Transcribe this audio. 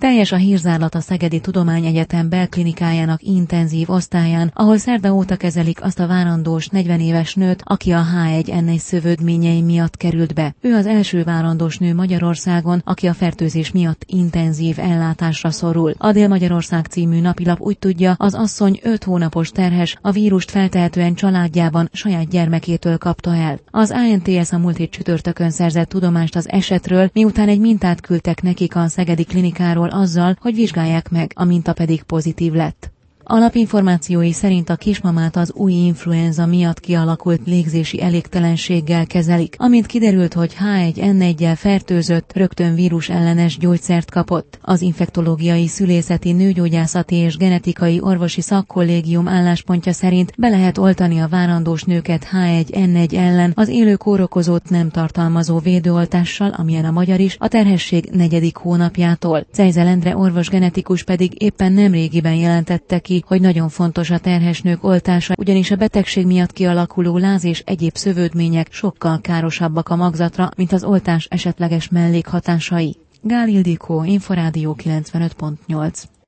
Teljes a hírzárlat a Szegedi Tudományegyetem belklinikájának intenzív osztályán, ahol szerda óta kezelik azt a várandós 40 éves nőt, aki a H1N1 szövődményei miatt került be. Ő az első várandós nő Magyarországon, aki a fertőzés miatt intenzív ellátásra szorul. A Dél-Magyarország című napilap úgy tudja, az asszony 5 hónapos terhes, a vírust feltehetően családjában saját gyermekétől kapta el. Az ANTS a múlt hét csütörtökön szerzett tudomást az esetről, miután egy mintát küldtek nekik a szegedi klinikáról azzal, hogy vizsgálják meg, a minta pedig pozitív lett. Alapinformációi szerint a kismamát az új influenza miatt kialakult légzési elégtelenséggel kezelik. Amint kiderült, hogy H1N1-jel fertőzött, rögtön vírusellenes gyógyszert kapott. Az infektológiai, szülészeti, nőgyógyászati és genetikai orvosi szakkollégium álláspontja szerint be lehet oltani a várandós nőket H1N1 ellen az élő kórokozót nem tartalmazó védőoltással, amilyen a magyar is, a terhesség 4. hónapjától. Czejzel Endre orvos-genetikus pedig éppen nemrégiben jelentette ki, hogy nagyon fontos a terhes nők oltása, ugyanis a betegség miatt kialakuló láz és egyéb szövődmények sokkal károsabbak a magzatra, mint az oltás esetleges mellékhatásai. Gál Ildikó, Inforádió 95.8.